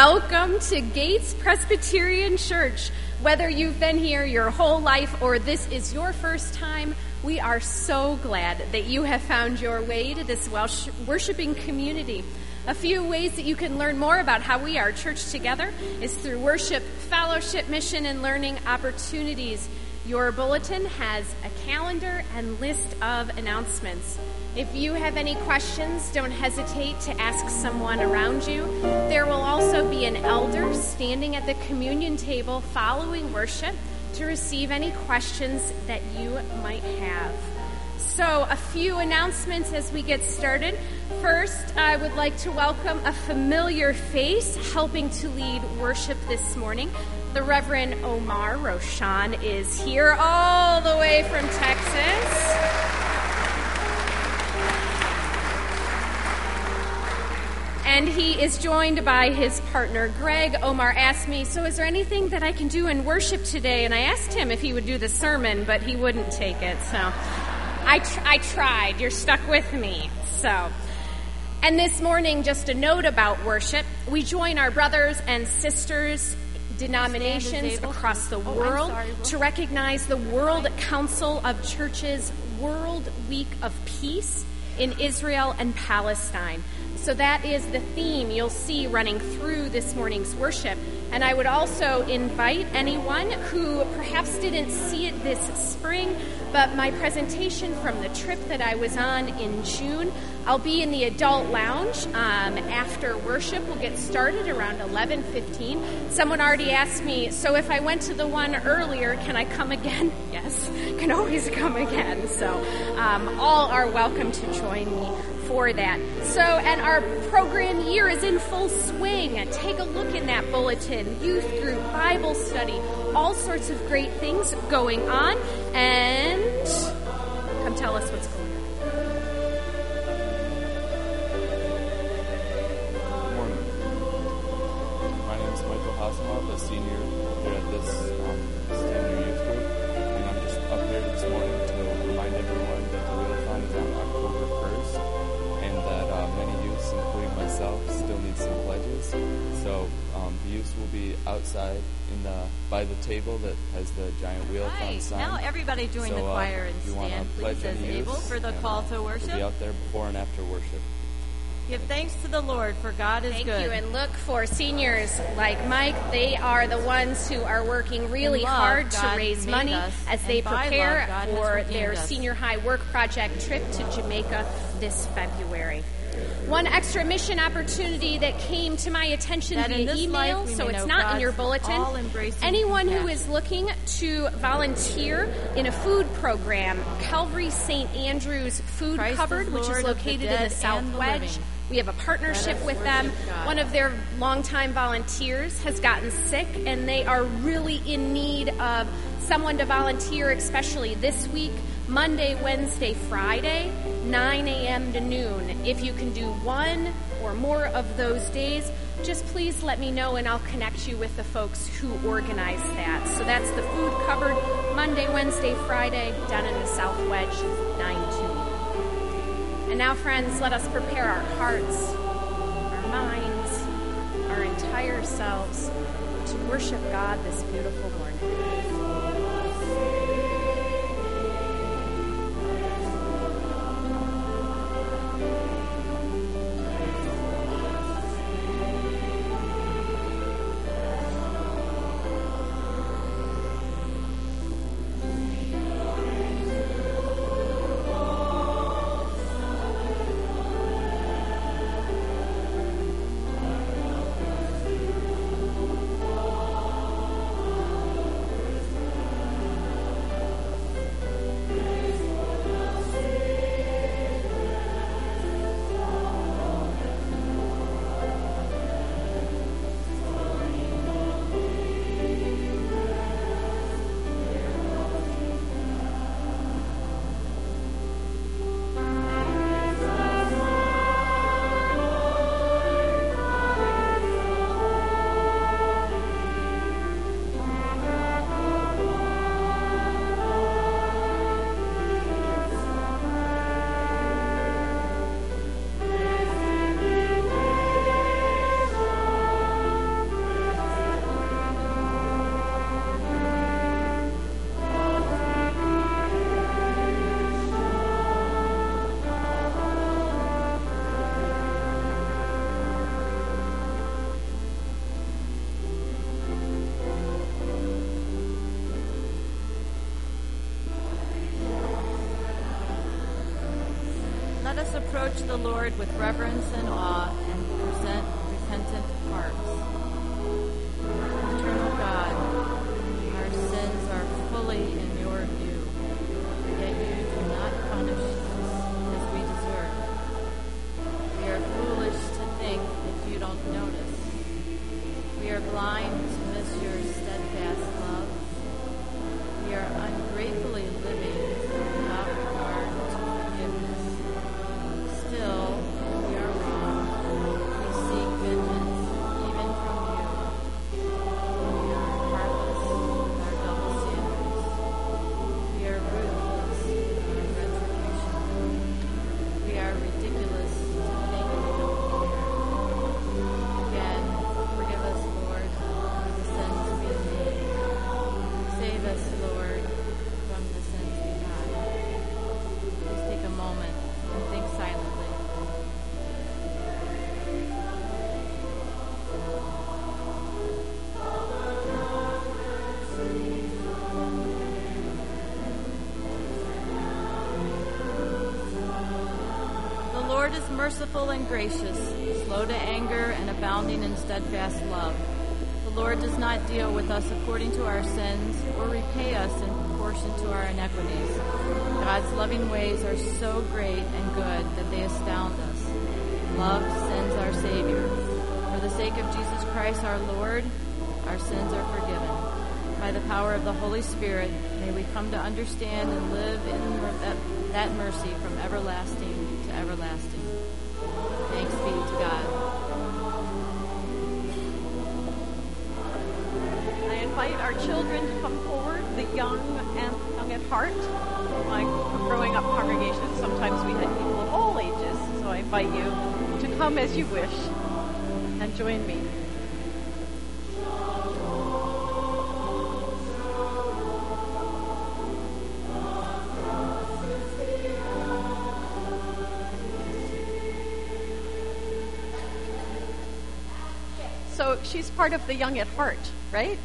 Welcome to Gates Presbyterian Church. Whether you've been here your whole life or this is your first time, we are so glad that you have found your way to this worshiping community. A few ways that you can learn more about how we are church together is through worship, fellowship, mission, and learning opportunities. Your bulletin has a calendar and list of announcements. If you have any questions, don't hesitate to ask someone around you. There will also be an elder standing at the communion table following worship to receive any questions that you might have. So, a few announcements as we get started. First, I would like to welcome a familiar face helping to lead worship this morning. The Reverend Omar Roshan is here all the way from Texas. And he is joined by his partner, Greg. Omar asked me, so is there anything that I can do in worship today? And I asked him if he would do the sermon, but he wouldn't take it. So I tried. You're stuck with me. And this morning, just a note about worship. We join our brothers and sisters, denominations across the world to recognize the World Council of Churches World Week of Peace in Israel and Palestine. So that is the theme you'll see running through this morning's worship. And I would also invite anyone who perhaps didn't see it this spring, but my presentation from the trip that I was on in June, I'll be in the adult lounge after worship. We'll get started around 11:15. Someone already asked me, so if I went to the one earlier, can I come again? Yes, can always come again. So all are welcome to join me for that. So, and our program year is in full swing. Take a look in that bulletin. Youth group, Bible study, all sorts of great things going on. And come tell us what's going on. Good morning. My name is Michael Hasselhoff, a senior here at this senior youth group. And I'm just up here this morning to remind everyone that the Wheelathon is on October 1st. Many youths, including myself, still need some pledges. So the youths will be outside by the table that has the giant Wheelathon sign. Now everybody join the choir and stand, please, as able for the call to worship. We'll be out there before and after worship. Give thanks to the Lord, for God is good. Thank you, and look for seniors like Mike. They are the ones who are working really hard to raise money as they prepare for their senior high work project trip to Jamaica this February. One extra mission opportunity that came to my attention via email, so it's not in your bulletin. Anyone who is looking to volunteer in a food program, Calvary St. Andrew's Food Cupboard, which is located in the South Wedge. We have a partnership with them. One of their longtime volunteers has gotten sick, and they are really in need of someone to volunteer, especially this week, Monday, Wednesday, Friday, 9 a.m. to noon. If you can do one or more of those days, just please let me know and I'll connect you with the folks who organize that. So that's the food cupboard, Monday, Wednesday, Friday, down in the South Wedge, 9 to noon. And now, friends, let us prepare our hearts, our minds, our entire selves to worship God this beautiful morning. us approach the Lord with reverence and awe and present repentant hearts. Eternal God, our sins are fully in your view, yet you do not punish us as we deserve. We are foolish to think that you don't notice. We are blind to miss your steadfast love. We are ungratefully living without regard to forgiveness. Still, we are wrong. We seek vengeance even from you. We are heartless with our double standards. We are ruthless in our retribution. We are ridiculous to think we don't care. Again, forgive us, Lord, for the sins we have made. Save us, Lord, from the sins we have. Please take a moment and think silently. The Lord is merciful and gracious, slow to anger and abounding in steadfast love. The Lord does not deal with us according to our sins or repay us in proportion to our iniquities. God's loving ways are so great and good that they astound us. Love sends our Savior. For the sake of Jesus Christ our Lord, our sins are forgiven. By the power of the Holy Spirit, may we come to understand and live in that mercy from everlasting to everlasting. Thanks be to God. I invite our children to come forward, the young and young at heart. My growing up congregation, sometimes we had people of all ages, so I invite you to come as you wish and join me. So she's part of the Young at Heart, right?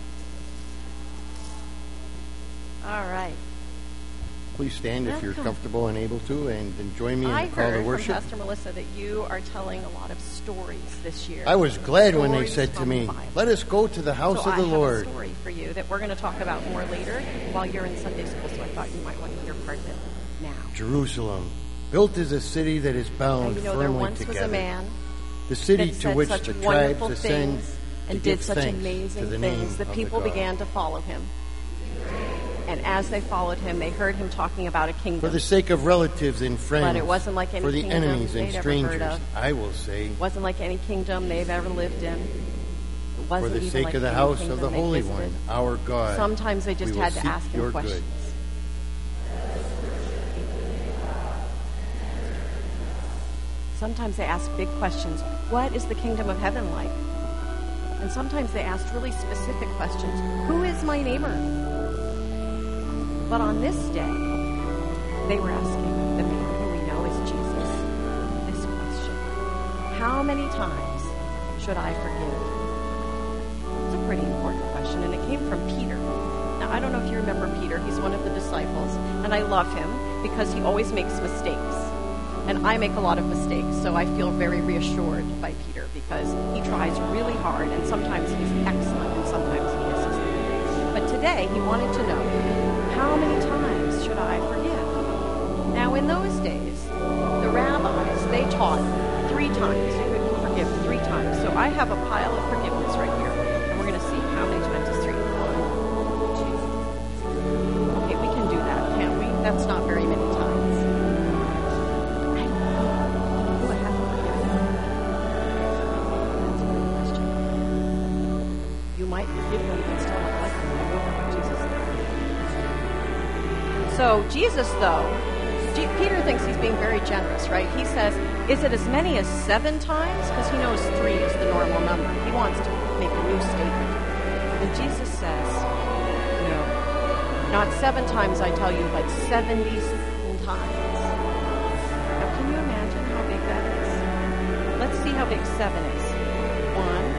All right. Please stand if you're comfortable and able to, and join me in the call to I heard worship. from Pastor Melissa that you are telling a lot of stories this year. I was glad when they Stories said to from me, the Bible. let us go to the house So of the I Lord. have a story for you that we're going to talk about more later while you're in Sunday school, so I thought you might want to hear part of it now. Jerusalem, built as a city that is bound Now, you know, there firmly once together. was a man The city that to said which such the tribes wonderful ascend things to and give did such thanks to amazing the name things that of people the God. began to follow him. And as they followed him, they heard him talking about a kingdom. For the sake of relatives and friends, But it wasn't like any for the kingdom enemies and they'd ever heard strangers, of. I will say, It wasn't like any kingdom they've ever lived in. It wasn't for the even sake like of the any house of kingdom the they Holy visited. One, our God. Sometimes they just we will had to seek ask your him questions. good. Sometimes they asked big questions. What is the kingdom of heaven like? And sometimes they asked really specific questions. Who is my neighbor? But on this day, they were asking the man who we know as Jesus this question. How many times should I forgive? It's a pretty important question, and it came from Peter. Now, I don't know if you remember Peter. He's one of the disciples, and I love him because he always makes mistakes. And I make a lot of mistakes, so I feel very reassured by Peter because he tries really hard, and sometimes he's excellent, and sometimes he isn't. But today, he wanted to know, how many times should I forgive? Now, in those days, the rabbis, they taught 3 times. You could forgive 3 times. So I have a pile of forgiveness right here, and we're going to see how many times is 3. 1, 2. Okay, we can do that, can't we? That's not very many times. Might forgive them and still not like them. I know what Jesus did. So Jesus, though, Peter thinks he's being very generous, right? He says, is it as many as 7 times? Because he knows 3 is the normal number. He wants to make a new statement. And Jesus says, no, not 7 times I tell you, but 70 times. Now, can you imagine how big that is? Let's see how big 7 is. 1,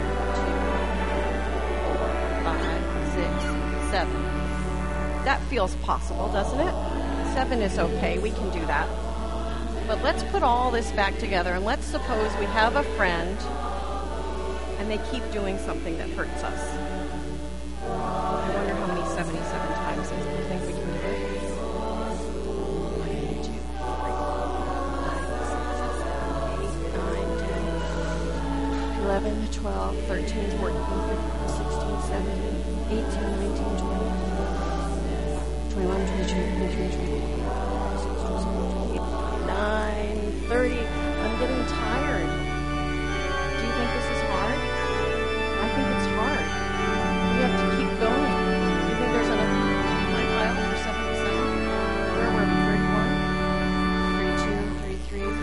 7. That feels possible, doesn't it? 7 is okay. We can do that. But let's put all this back together, and let's suppose we have a friend, and they keep doing something that hurts us. I wonder how many 77 times is. Do you think we can do it? 1, 2, 3, 4, 5, 6, 7, 8, 9, 10, 11, 12, 13, 14, 15, 16, 17, 18, 19, 20, 21, 22, 23, 24, 9, 30. I'm getting tired. Do you think this is hard? I think it's hard. We have to keep going. Do you think there's another my pile for 77? Where were we? 31? 32, 33, 34,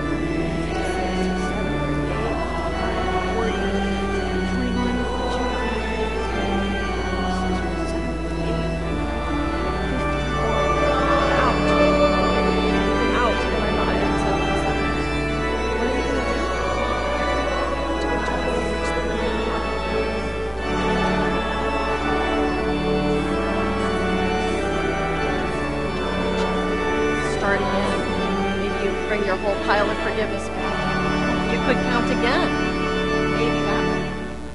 your whole pile of forgiveness back. You could count again. Maybe that way.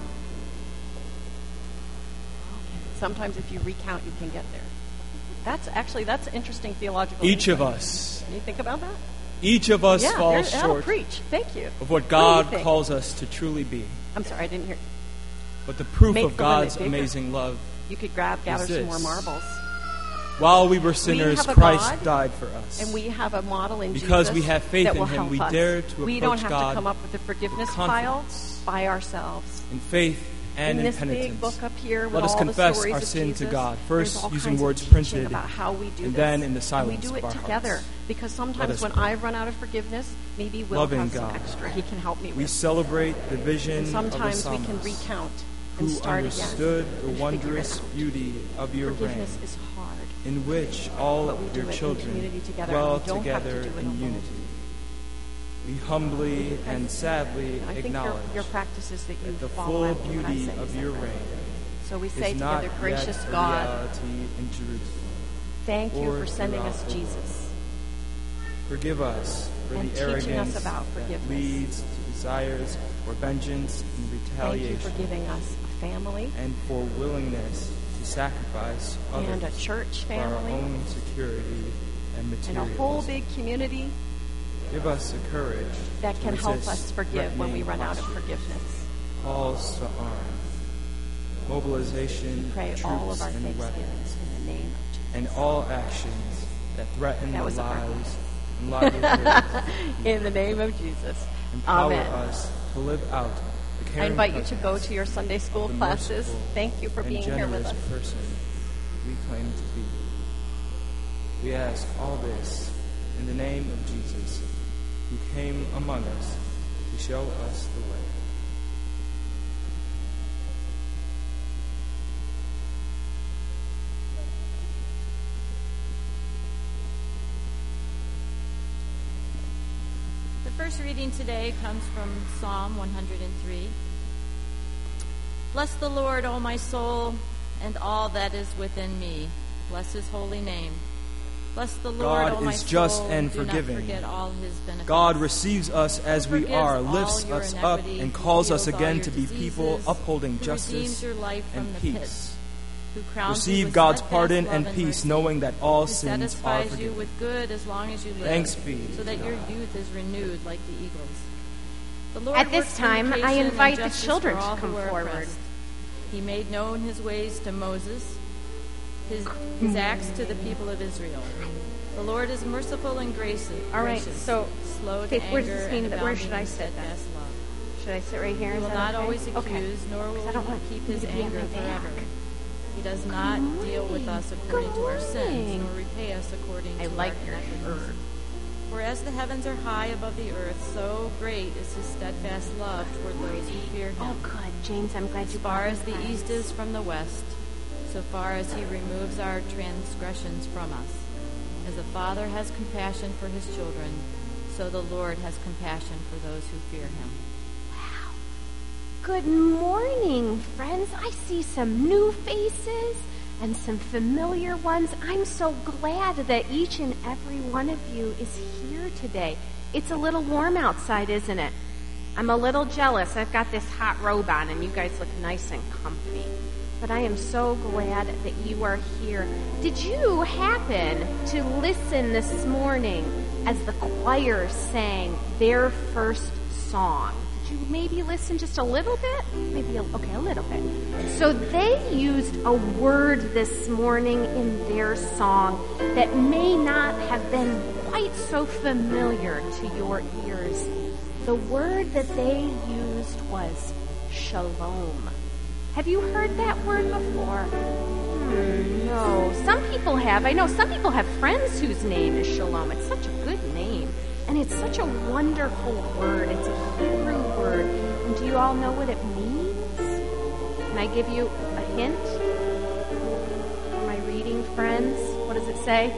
Sometimes if you recount, you can get there. That's interesting theological Each insight. of us. Can you think about that? Each of us Yeah, falls that'll short preach. Thank you. of what What God do you think? calls us to truly be. I'm sorry, I didn't hear. But the proof Make of the limit God's bigger. amazing love, You could gather some more this. marbles. while we were sinners, have a Christ God, died for us. And we have a model in Because Jesus we have faith that in will Him, help we us. dare to We don't approach have God to come up with a forgiveness with pile confidence. by ourselves. in faith and in in this penitence. big book up here with Let us all confess the stories our of sin Jesus, to God, there's first all using kinds words of teaching printed, about how we do and this. then in the And silence we do of it our together hearts. because Let sometimes us when pray. I run out of forgiveness, maybe Will Loving has some God, extra he can help me we with. celebrate the vision And of the sometimes we can psalmist, recount and who start understood again. the and wondrous figure it out. beauty of your reign, Forgiveness is hard, in which all but we do your it in children community together. dwell and we don't have to together do it in alone. unity. We humbly and sadly I think acknowledge your practice is that you that the follow full after what I beauty say. of Is that your right? reign So we say is not together, gracious yet a God, reality in Jerusalem. thank you or for sending us throughout the world. Jesus. Forgive us for And the teaching us arrogance about that forgiveness. leads to desires for vengeance and Thank you retaliation, for giving us a family and for willingness to sacrifice and a others church for our family own security and and a materialism. whole big community Give us the courage that to can help resist us forgive when we run threatening out of postures, forgiveness. calls to arms, mobilization Pray of all of troops our and thanksgivings weapons, in the name of Jesus. and all actions that threaten That the was a prayer. lives and livelihoods. In the name of Jesus. Empower Amen. us to live out the I caring invite you to presence go to your Sunday school of the classes. merciful Thank you for and being here with generous us. person we claim to be. We ask all this in the name of Jesus, who came among us to show us the way. The first reading today comes from Psalm 103. Bless the Lord, O my soul, and all that is within me. Bless his holy name. Bless the Lord, God O my is just soul, and do forgiving. not forget all his benefits. God receives us as we Forgives are, all lifts your us up, iniquity, and calls who us heals all again your to be people diseases, upholding who justice redeems your life from and the peace. pit, who crowns you Receive with God's steadfast pardon love and and peace, mercy, knowing that all who sins are satisfies you forgiven. with good as long as you live, Thanks be so to that your God. youth is renewed like the eagles. The Lord At this works time, I vindication and invite the justice children for to all who come are forward. oppressed. He made known his ways to Moses, his acts to the people of Israel. The Lord is merciful and gracious. All right, so, slow to Faith, anger where's this and mean that- where abounding should I in sit then? steadfast love. Should I sit right here? He Is will that not okay? always accuse, Okay. nor will I don't he want keep you his to be on anger my back. forever. He does not deal with us according to our sins, nor repay us according I to like our your iniquities. shirt. For as the heavens are high above the earth, so great is his steadfast love toward those who fear him. Oh, good. James, I'm glad you As far brought as me the friends. east is from the west, so far as he removes our transgressions from us. As the Father has compassion for his children, so the Lord has compassion for those who fear him. Good morning, friends. I see some new faces. and some familiar ones. I'm so glad that each and every one of you is here today. It's a little warm outside, isn't it? I'm a little jealous. I've got this hot robe on and you guys look nice and comfy. But I am so glad that you are here. Did you happen to listen this morning as the choir sang their first song? Did you maybe listen just a little bit? Maybe, a little bit. So they used a word this morning in their song that may not have been quite so familiar to your ears. The word that they used was shalom. Have you heard that word before? No. Some people have. I know some people have friends whose name is Shalom. It's such a good name. And it's such a wonderful word. It's a Hebrew word. And do you all know what it means? Can I give you a hint? For my reading friends, what does it say?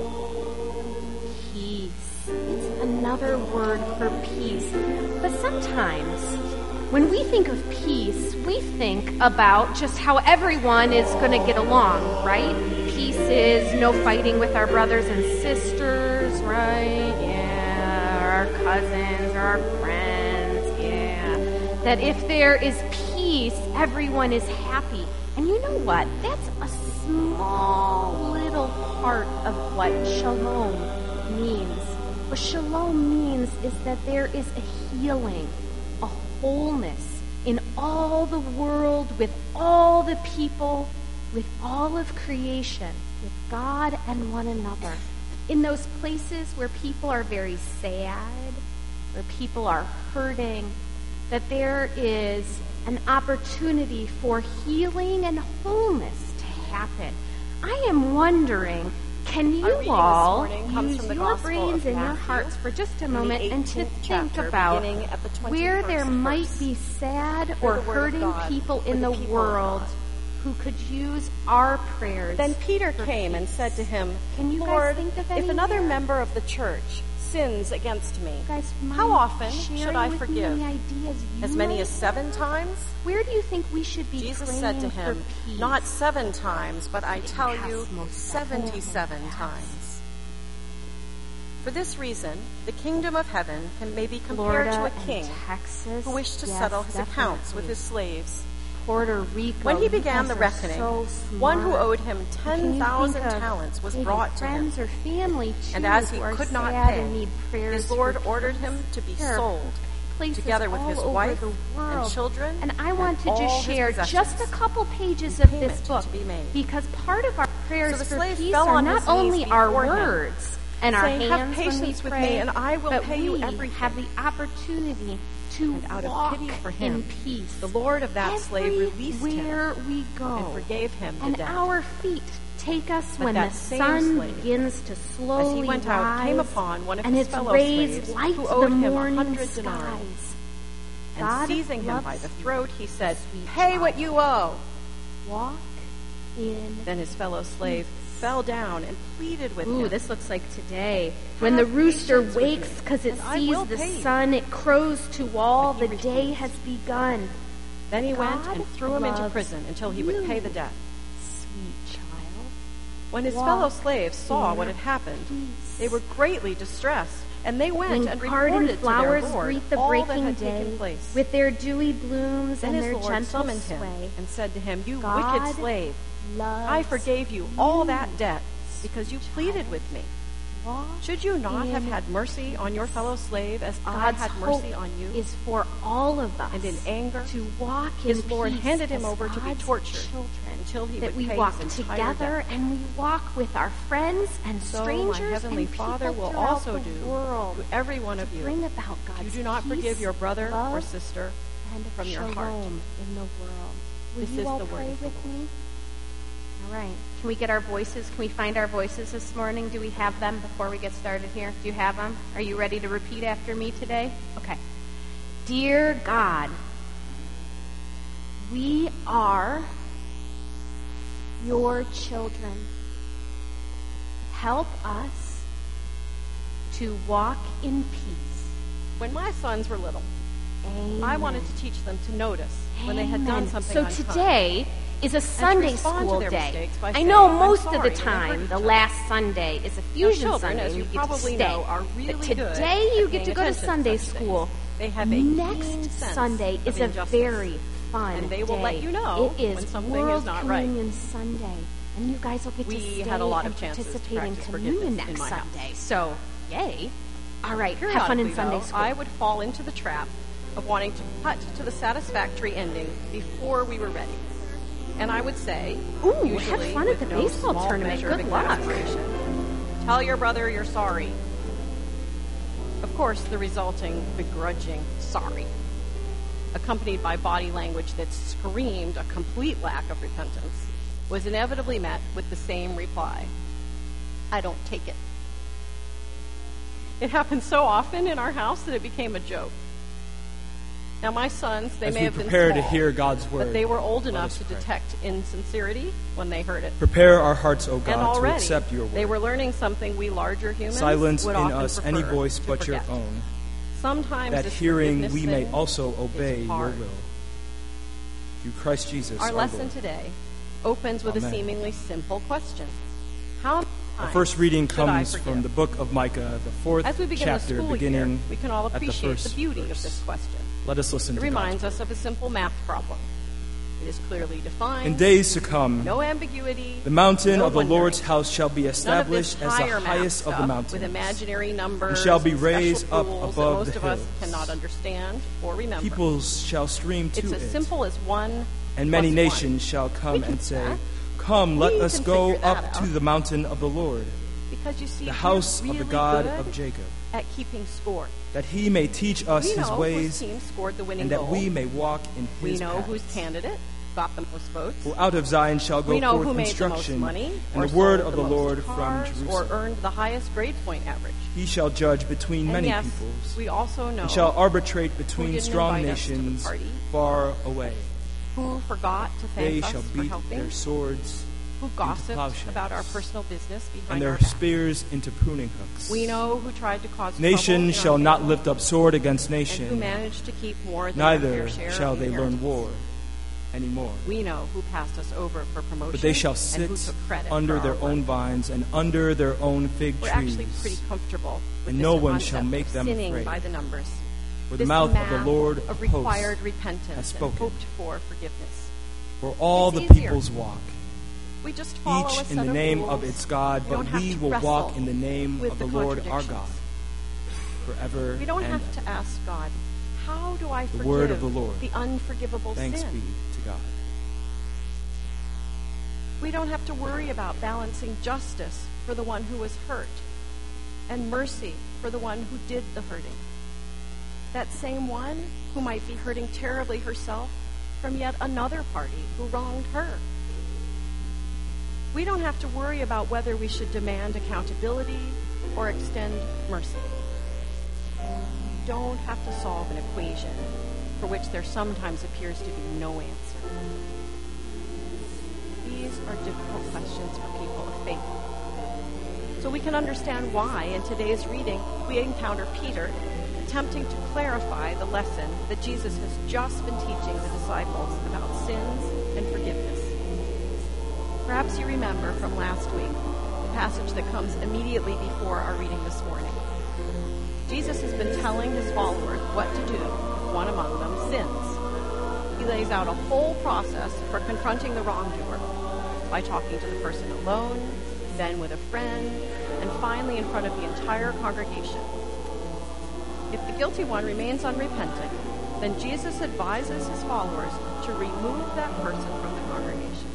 Peace. It's another word for peace. But sometimes when we think of peace, we think about just how everyone is going to get along, right? Peace is no fighting with our brothers and sisters, right? Yeah, or our cousins or our friends, yeah. That if there is peace, everyone is happy. And you know what? That's a small little part of what shalom means. What shalom means is that there is a healing, a wholeness in all the world, with all the people, with all of creation, with God and one another. In those places where people are very sad, where people are hurting, that there is an opportunity for healing and wholeness to happen. I am wondering, can you all use your brains and your hearts for just a moment and to think about where there might be sad or hurting people in the world who could use our prayers? Then Peter came and said to him, Can you Lord, guys think of any if another here? member of the church sins against me, Guys, how often sharing should I with me forgive? any ideas you As many might as 7 times? Where do you think we should be Jesus praying said to him, for peace? not 7 times, but I tell you, Yes, 77 times. For this reason, the kingdom of heaven may be compared Florida to a and king Texas, who wished to yes, settle his accounts definitely. with his slaves. Puerto Rico. When he you began guys the are reckoning, so one who smart. owed him Can you 10,000 think of talents was maybe brought to him. friends or family too, And as he who are could not sad pay, and need prayers his Lord for ordered peace? him to be There are sold, places together with all his over wife the world. and children And I want to all just his share possessions, just a couple pages and of this payment book to be made. because part of our prayers So the for slave peace fell are on not his knees only our before him, words and our saying, hands "Have when patience we with pray, me, and I will but pay you we everything." have the opportunity to And out of walk pity for in him, peace. the Lord of that slave released him Everywhere we go, and forgave him the and debt. our feet take us But when the that same sun slave, begins to slowly as he went rise, out, came upon one of and his its fellow rays slaves light who the owed him morning 100 denarii. skies. And God seizing him by loves the you, throat, he said, sweet "Pay what child. you owe." Walk in. Then his fellow slave fell down and pleaded with Ooh, him. this looks like today. When the rooster patience with wakes me, because it and I sees will the pay you. sun, it crows to all, But the he day refused. has begun. Then he went God and threw him into loves prison until he would pay the you, debt. Sweet child. When his Walk fellow slaves saw in what had happened, peace. they were greatly distressed, and they went When and garden reported to flowers their Lord greet the all that breaking had day taken place. with their dewy blooms Then and his their Lord gentle summoned him sway, and said to him, "You God wicked slave, loves I forgave you all that you, debt because you pleaded with me. Walk Should you not have in had mercy on your fellow slave as I God's had hope mercy on you?" is for all of us. And in anger, to walk his in Lord peace handed him as over to be God's tortured children, until he that would we pay walk his entire together debt. and we walk with our friends and So strangers my heavenly and people Father will throughout also the do world to every one of to you. bring about God's If you do not peace, forgive your brother or love, sister and from your shalom heart. in the world. Will This you is all the word pray of the with Lord. me? All right. Can we get our voices? Can we find our voices this morning? Do we have them before we get started here? Do you have them? Are you ready to repeat after me today? Okay. Dear God, we are your children. Help us to walk in peace. When my sons were little, I wanted to teach them to notice when they had done Amen. something So unkind. today is a Sunday respond to school their day. mistakes by I saying, know "I'm most of sorry," the and they hurt time each the other. last Sunday is a fusion children, Sunday as and you you get to probably stay. know, are really But good today at you get paying to go to attention to Sunday such school. things. They have a Next keen sense Sunday of is a injustice. very fun And they will day. let you know it is when something World is not right. Communion Sunday, and you guys will get We to stay had a lot of and chances to participate in practice communion forgiveness in next my house. Sunday. So, yay! All right, have fun in Periodically, Sunday though, school. I would fall into the trap of wanting to cut to the satisfactory ending before we were ready. And I would say, Ooh, have usually fun at with the no baseball small tournament. measure of Good luck. exasperation, tell your brother you're sorry. Of course, the resulting begrudging sorry, accompanied by body language that screamed a complete lack of repentance, was inevitably met with the same reply: I don't take it. It happened so often in our house that it became a joke. Now, my sons, they As may we have been prepare small, to hear God's word, but they were old let enough us to pray. detect insincerity when they heard it. Prepare our hearts, O And God, to already, accept your word. they were learning something we larger humans Silence would in often us any prefer voice to but your forget. own, Sometimes that this hearing forgiveness we may thing also obey is your hard. will. Through Christ Jesus, Our lesson Lord. today opens with Amen. a seemingly simple question: how many Our times first reading should I comes forgive? from the book of Micah, the fourth As we begin chapter, the school beginning year, we can all at the appreciate the first beauty verse. of this question. Let us listen It to reminds God's us of a simple math problem. It is clearly defined. In days to come, no ambiguity. the mountain no of the wondering. Lord's house shall be None of this established as higher the math highest of the stuff mountains. with imaginary numbers And shall be and special raised up rules above that most the of us hills. cannot understand or remember. Peoples shall stream to It's it, as simple as 1 and many plus nations 1. shall We come can and do say, that. Come, let We us can go figure that up out. to the mountain of the Lord, Because you see, the house we're of the really God good of Jacob, at keeping score. that he may teach us We his know whose ways, team scored the winning and that goal. we may walk in his We know paths. whose candidate got the most votes. For out of Zion shall go We know forth who made the most instruction, money, and or the word sold of the most Lord cars, from or Jerusalem. earned the highest grade point average. He shall judge between And many yes, peoples, we also know and shall arbitrate between didn't strong invite us to the nations party. far away. who forgot to They thank us shall for beat helping, their swords who gossiped plowshares, about our personal business and behind their our back. spears into pruning hooks. We know who tried to cause Nation trouble in shall our not family, lift up sword against and who nation, managed to keep more than their neither fair share shall of they learn inheritance. war anymore. We know who passed us over for promotion, But they shall and sit who took credit under for their our own work. vines and under their own fig We're actually trees. pretty comfortable with And this no one concept shall make of them sinning afraid. by the numbers. For the This mouth of the math Lord of of required hosts repentance has and spoken. hoped for forgiveness. For all It's the easier. peoples walk, We just follow a each set in the of name rules. of its God, We but don't have we to will wrestle walk in the name with of the the Lord our contradictions. God forever We don't and have to ask God, how do I forgive word of the Lord. the unforgivable Thanks sin? be to God. We don't have to worry about balancing justice for the one who was hurt and mercy for the one who did the hurting. That same one who might be hurting terribly herself from yet another party who wronged her. We don't have to worry about whether we should demand accountability or extend mercy. We don't have to solve an equation for which there sometimes appears to be no answer. These are difficult questions for people of faith. So we can understand why, in today's reading, we encounter Peter attempting to clarify the lesson that Jesus has just been teaching the disciples about sins and forgiveness. Perhaps you remember from last week the passage that comes immediately before our reading this morning. Jesus has been telling his followers what to do, one among them sins. He lays out a whole process for confronting the wrongdoer by talking to the person alone, then with a friend, and finally in front of the entire congregation. If the guilty one remains unrepentant, then Jesus advises his followers to remove that person from the congregation.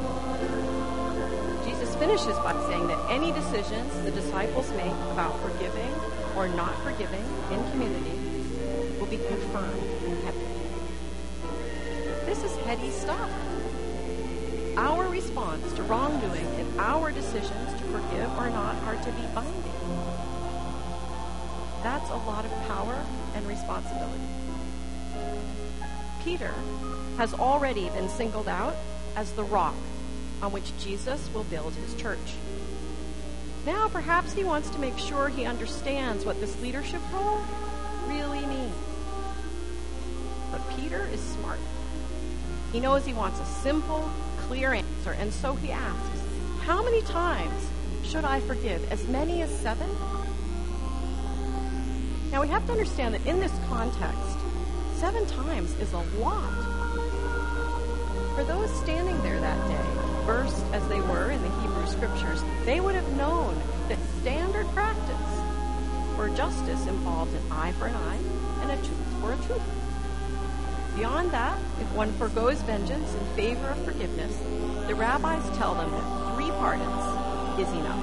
Jesus finishes by saying that any decisions the disciples make about forgiving or not forgiving in community will be confirmed in heaven. This is heady stuff. Our response to wrongdoing and our decisions to forgive or not are to be binding. That's a lot of power and responsibility. Peter has already been singled out as the rock on which Jesus will build his church. Now perhaps he wants to make sure he understands what this leadership role really means. Peter is smart. He knows he wants a simple, clear answer, and so he asks, how many times should I forgive? As many as 7? Now we have to understand that in this context, 7 times is a lot. For those standing there that day, versed as they were in the Hebrew Scriptures, they would have known that standard practice for justice involved an eye for an eye and a tooth for a tooth. Beyond that, if one forgoes vengeance in favor of forgiveness, the rabbis tell them that 3 pardons is enough.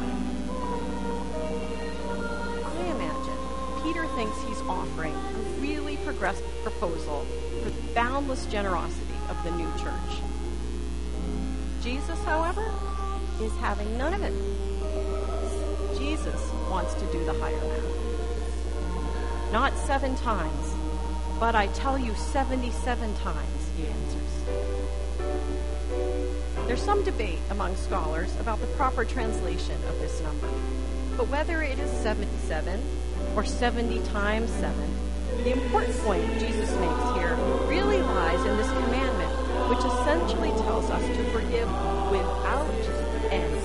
I imagine Peter thinks he's offering a really progressive proposal for the boundless generosity of the new church. Jesus, however, is having none of it. Jesus wants to do the higher math. Not 7 times, but I tell you 77 times, he answers. There's some debate among scholars about the proper translation of this number. But whether it is 77 or 70 times 7, the important point Jesus makes here really lies in this commandment, which essentially tells us to forgive without end.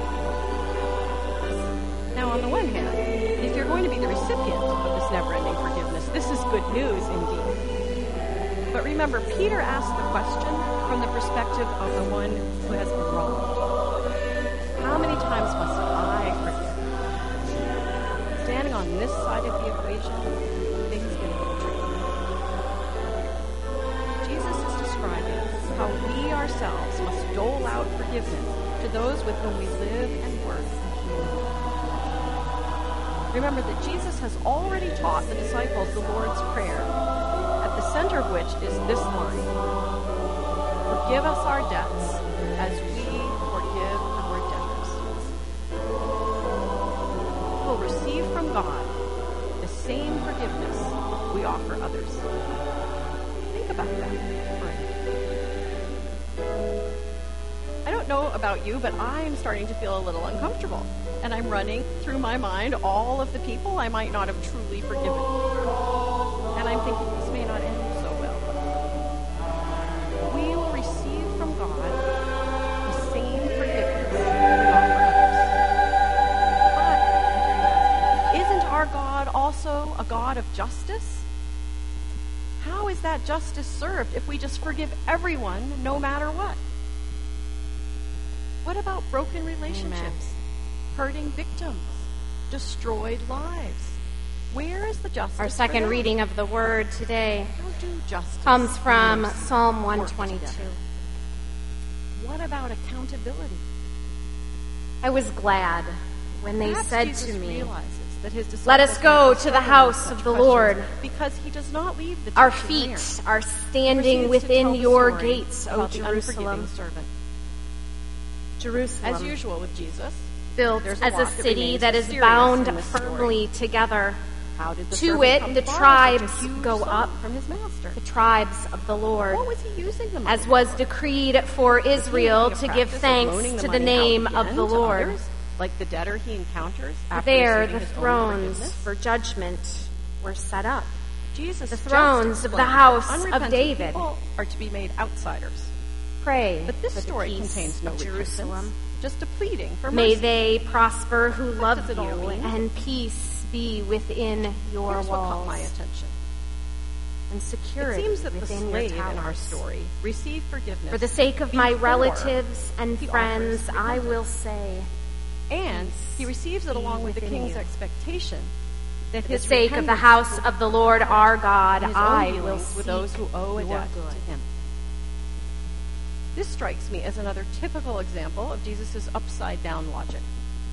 Now, on the one hand, if you're going to be the recipient of this never-ending forgiveness, this is good news indeed. But remember, Peter asked the question from the perspective of the one who has been wronged. How many times must I forgive? Standing on this side of the equation, things get a little tricky. Jesus is describing how we ourselves must dole out forgiveness to those with whom we live and work. Remember that Jesus has already taught the disciples the Lord's Prayer, at the center of which is this line: forgive us our debts as we forgive our debtors. We'll receive from God the same forgiveness we offer others. Think about that for a minute. I don't know about you, but I am starting to feel a little uncomfortable. And I'm running through my mind all of the people I might not have truly forgiven. And I'm thinking, this may not end so well. We will receive from God the same forgiveness we offer others. But isn't our God also a God of justice? How is that justice served if we just forgive everyone no matter what? What about broken relationships? Amen. Hurting victims, destroyed lives. Where is the justice? Our second reading of the word today comes from Psalm 122. What about accountability? I was glad when they said Jesus to me, "Let us go to the house of the Lord. Because he does not leave the Our feet are standing within your gates, O Jerusalem." Jerusalem, as usual with Jesus, built as a city that is bound firmly together. To it, the tribes go up, from his master. the tribes of the Lord, What was he using the money as was decreed for Israel to give thanks to the name of the Lord. Others, like the debtor he encounters after There, receiving the his own thrones forgiveness? for judgment were set up. Jesus the just thrones of the explained house that of unrepentant David people are to be made outsiders. Pray But this for the story peace contains no of Jerusalem. repentance, just a pleading for May mercy. they prosper who love does it all you, mean? and peace be within your Here's what caught walls, my attention. and security It seems that the within slave your in our towers. story received forgiveness For the sake of my before relatives and he friends, offers I repentance. will say, and he receives it be along with the within king's you. expectation that for the his sake of the repentance house of the Lord our God, and his own I will dealings seek with those who owe a your debt good. to him. This strikes me as another typical example of Jesus' upside-down logic.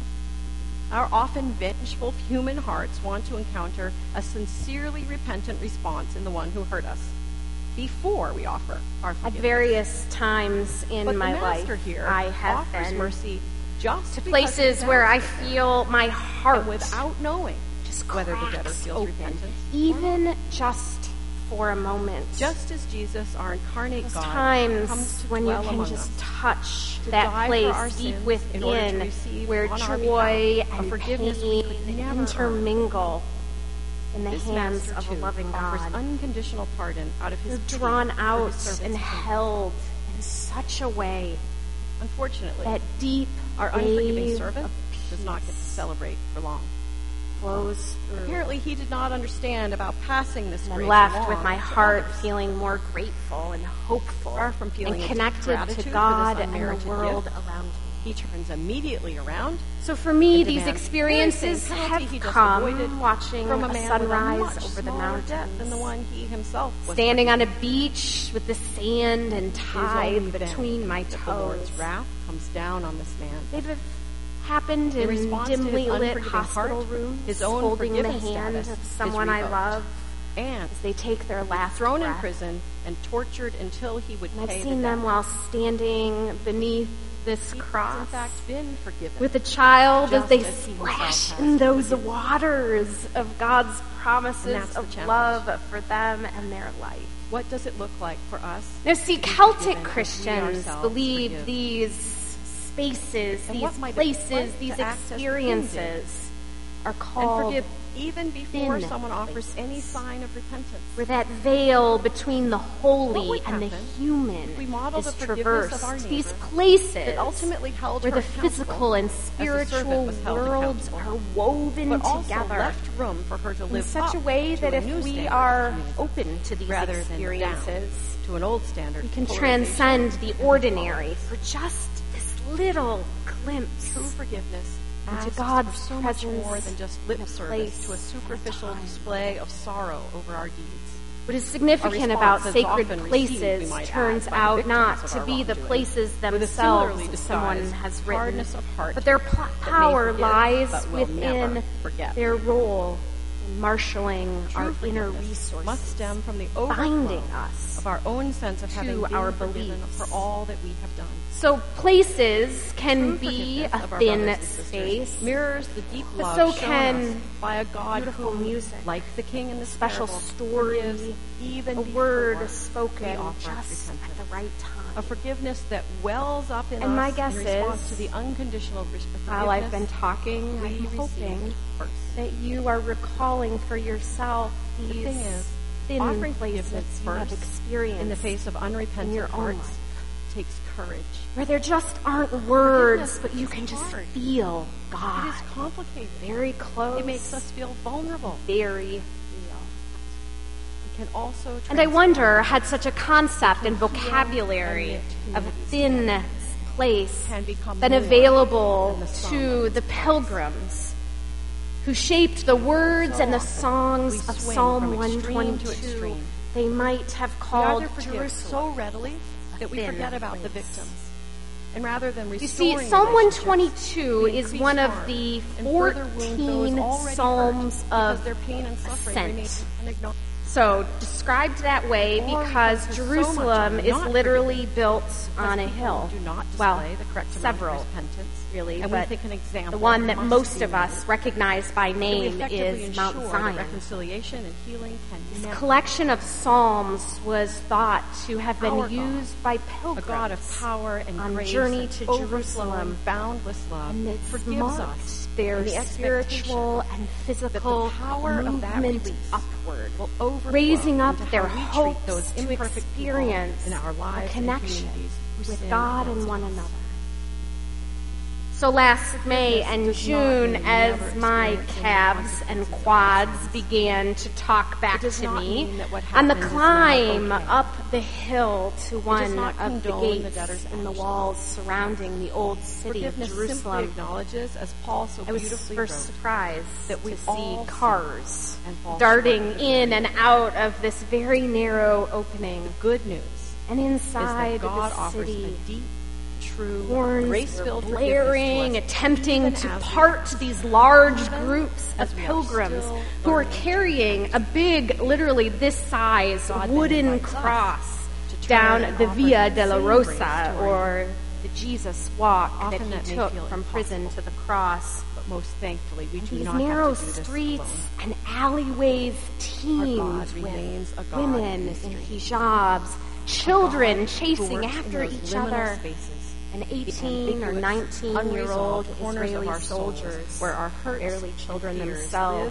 Our often vengeful human hearts want to encounter a sincerely repentant response in the one who hurt us before we offer our At forgiveness. various times in But my the Master life, here I have offers been mercy just to because places he where I doubts it, feel my heart and without knowing just whether the debtor cracks feels open, repentance, even just for a moment. just as Jesus, our incarnate Those God, times comes to when you dwell can among just us, touch to that die for our place deep sins in order to within receive where on our joy behalf a and forgiveness we pain could never earn. intermingle. in the This hands master, of a too, loving offers God. unconditional pardon out of his They're pity drawn for his out servant's and sin. held in such a way Unfortunately, that deep our unforgiving wave servant of does not get to peace celebrate for long. flows through. Apparently, he did not understand about passing this I'm grace left along with my to heart others. feeling more grateful and hopeful Far from feeling and a deep connected gratitude to for God this and unmerited the world gift, around me. he turns immediately around. So for me, and these demands experiences very same penalty have he just avoided come watching from a a man sunrise with a much over the smaller debt mountains, than the one he himself was standing on a forgiven. beach with the sand and It is tide only then between my that the Lord's toes. wrath comes down on this man. They'd have happened In in response to his dimly lit unforgiving hospital heart, rooms, his own holding the forgiven hand status of is someone I revoked. love And as they take their last thrown in breath. prison and tortured until he would And I've pay seen the them debt. while standing beneath this He has, cross in fact, been forgiven. with a child as Just they as he himself splash has in those forgiven. waters of God's And promises that's the of challenge. love for them and their life. What does it look like for us? Now, see, to be Celtic forgiven as we Christians ourselves believe forgive? these spaces, And these what might it places, look like these to act as experiences are And called forgive even before thin someone offers places. any sign of repentance. where that veil between the What holy would and the happen human if we model is the forgiveness of our traversed. These neighbor places that ultimately held where her the physical accountable and as the spiritual servant was held worlds accountable, are woven but also together left room for her to in live such a up way to that a if new we standard are of community, open to these rather than experiences, down to an old standard, we can of transcend the polarization ordinary and for just this little glimpse true forgiveness into asks God's for so much presence more than just in lip a service place to a and a superficial time. display of sorrow over our deeds. What is significant Our about response is sacred often received, we places might add, turns by the out victims not of to our be the wrongdoing, places with a themselves similarly that someone disguised has written, hardness of heart but their that may power forgive, lies but will within never forget. their role in marshaling True our inner forgiveness resources, must stem from the binding overflow us of our own sense of having to been our forgiven beliefs. for all that we have done. So places can True be forgiveness a of our thin brothers and sisters space, mirrors the deep but love so shown can us by a God beautiful who, music, like the king in the special parable, story, forgives even a before word spoken we offer just at repentance. the right time. A forgiveness that wells up in And my us guess in response is, to the unconditional forgiveness While I've been talking, we I'm received hoping first. that you are recalling for yourself The these thing is, thin offering places forgiveness you have first experienced in the face of in unrepentant your own hearts life, takes courage. where there just aren't words, Forgiveness but you is can just hard. feel It God is complicated. very close. It makes us feel vulnerable. very real. It can also And I wonder, transform had such a concept and heal vocabulary and of knit thin place can become been more available than the song to of the its pilgrims who shaped the words So and the often songs we of swing Psalm from extreme to 122. extreme. They might have We called either forgive Jerusalem. so readily that we thin forget about the place. victims. And rather than You restoring see, Psalm relationships, 122 we is increase one of harm the and further wound those 14 already Psalms hurt because of their pain and suffering remain ascent. unacknowledged. So, described that way Or we because focus so Jerusalem much on is not literally forgiving built because on a people hill. do not display Well, the correct amount of several, repentance, really, and but we think an example the one that must most be of us made. recognize by That we name effectively is Mount ensure that Zion. reconciliation and healing can This never collection of psalms was thought to have been Our God, used by a pilgrims God of power and on grace journey and to overflowing, Jerusalem, boundless love, and it forgives marked us their in the spiritual and physical power of that movement release upward, will overflow raising up into their how we treat hopes those to imperfect people experience in our lives a and connection communities who with sin God and against one us. another. So last May and does not June, mean as never my experiencing calves and consequences of quads began to talk back It does to not me mean that what on the happened is not climb okay. up the hill to one not of the condone the gates debtor's in the actions. walls surrounding the old city of Forgiveness simply Jerusalem. acknowledges, as Paul so I was beautifully first wrote, surprised that we to see all sin cars and fall darting short of the in glory. and out of this very narrow opening. Good news And is inside that God the offers city, a deep, true, horns were grace-filled blaring, forgiveness to us, attempting even to as we part these large even groups as of we are pilgrims still who are learning. carrying a big, literally this size, God then wooden invites us cross to turn down and the offer Via that della same Rosa, grace story. or the Jesus walk Often that that he may took feel from prison impossible. to the cross. But most thankfully, we do These not narrow have to do this streets alone. and alleyways teemed God remains a with God women in in mystery. hijabs, children God chasing who works in after those each liminal other, spaces, and the 18 or ambiguous, 19-year-old unresolved corners of Israeli our souls, soldiers, where our hurts barely and children fears themselves, live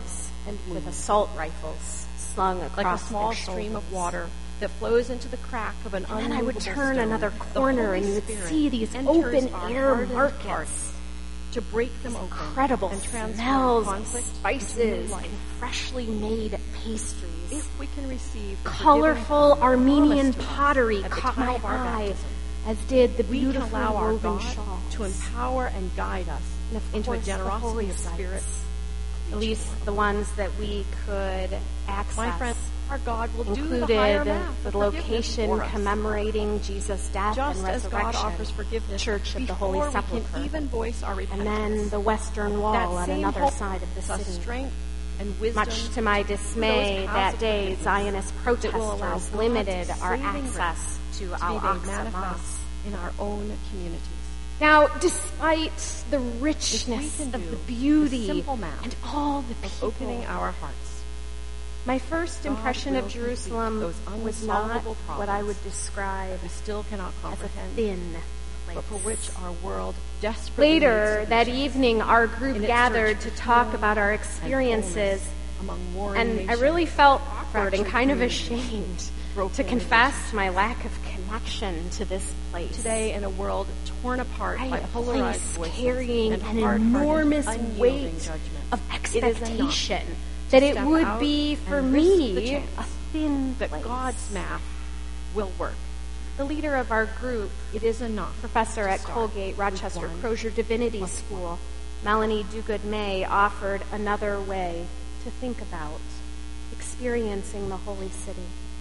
and with move. assault rifles slung across Like a small their stream of shoulders. water that flows into the crack of an And then I would unmovable turn stone. another The corner Holy and you would Spirit see these enters open our air hardened markets. hearts to break them open Incredible and transform smells, conflict into spices, new life. and freshly made pastries. If we can receive the Colorful forgiving Armenian promised to us pottery at the caught time my of our eye, baptism, as did the we can beautiful allow our woven God shawls. to empower and guide us And of into a course, the holy generosity of sites. spirit. At least the ones that we could access. My friend, our God will do the higher Included math the of forgiveness location for us. commemorating Jesus' death Just and as resurrection, God offers forgiveness Church of the before Holy we Sepulchre, can even voice our and repentance. then the Western Wall That on same another hope side of the gives us city. strength and wisdom. Much to my dismay, those paths that of day forgiveness Zionist that will allow protesters God's limited our saving access to to be Al-Aqsa made manifest Mosque. in our own communities. Now, despite the richness can of do the beauty the simple math and all the of people, opening our hearts, my first God impression will of complete Jerusalem those was not unsolvable what I problems would describe we still cannot as a comprehend, thin place. but for which our world desperately Later needs that solutions. evening, our group In its gathered search to for talk healing about our and experiences, wholeness among warring and I nations, really felt awkward and fractured kind of communities, ashamed broken to confess my lack of connection to this place. today in a world torn apart by A polarized place voices carrying and an hard-hearted, enormous unyielding weight judgment. of It is enough expectation that it step would out be for and risk the me chance a thin that place. God's math will work. The leader of our group, It is enough. professor to at start Colgate Rochester with one Crozier Divinity plus School, Melanie Duguid-May, offered another way to think about experiencing the Holy City.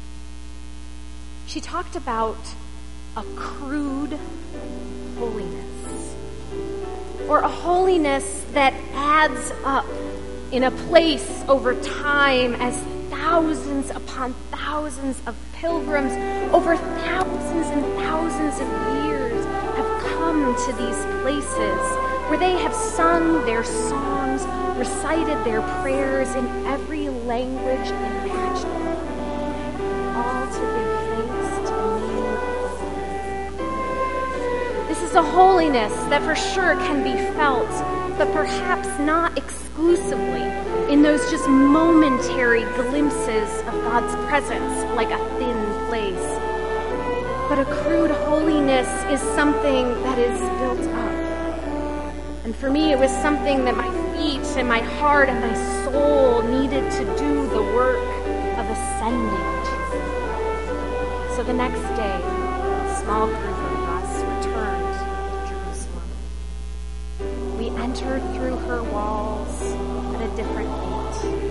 She talked about a crude holiness, or a holiness that adds up in a place over time as thousands upon thousands of pilgrims over thousands and thousands of years have come to these places where they have sung their songs, recited their prayers in every language imaginable, all to give thanks to the name of the Lord. This is a holiness that for sure can be felt, but perhaps not exclusively in those just momentary glimpses of God's presence, like a thin place. But a crude holiness is something that is built up. And for me, it was something that my feet and my heart and my soul needed to do the work of ascending to. So the next day, a small group of us returned to Jerusalem. We entered through her walls at a different gate.